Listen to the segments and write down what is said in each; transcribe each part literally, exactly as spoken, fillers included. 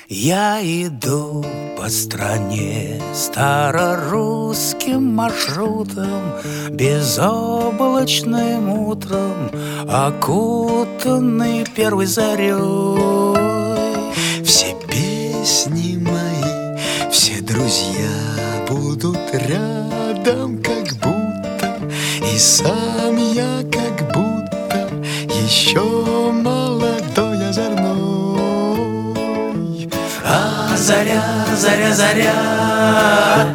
Я иду по стране старорусским маршрутом, безоблачным утром, окутанный первой зарей. Все песни мои, все друзья будут рядом, как будто, и сам я как будто еще молодой озорной. А заря, заря, заря,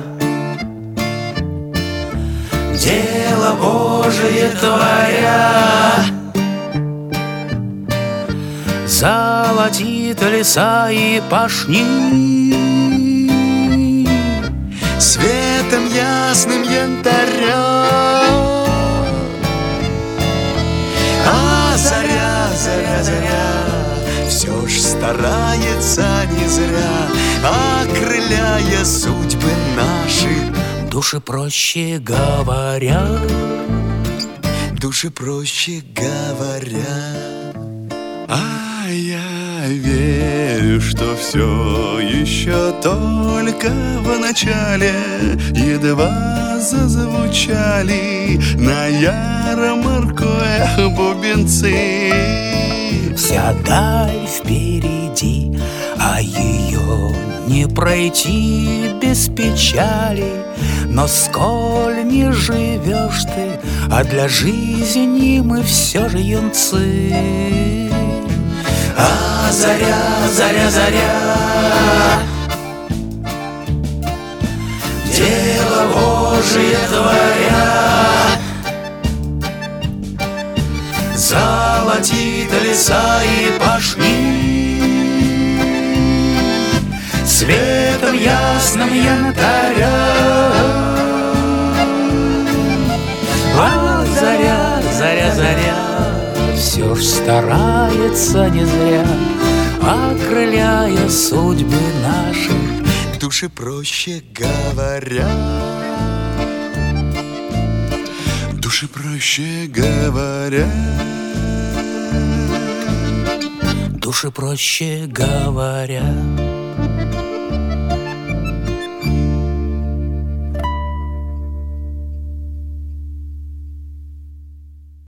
дело Божие творя, золотит леса и пашни, светом ясным янтаря. А заря, заря, заря, все ж старается не зря, окрыляя судьбы наши. Души проще говоря, души проще говоря. А я верю, что все еще только в начале, едва зазвучали на ярмарку бубенцы. вся даль впереди, а ее не пройти без печали. Но сколь не живешь ты, а для жизни мы все же юнцы. А заря, заря, заря, дело Божие творя, золотит леса и пашни, светом ясным янтаря. А заря, заря, заря, все ж старается не зря, окрыляя судьбы наши. Души проще говоря, души проще говоря, души проще говоря.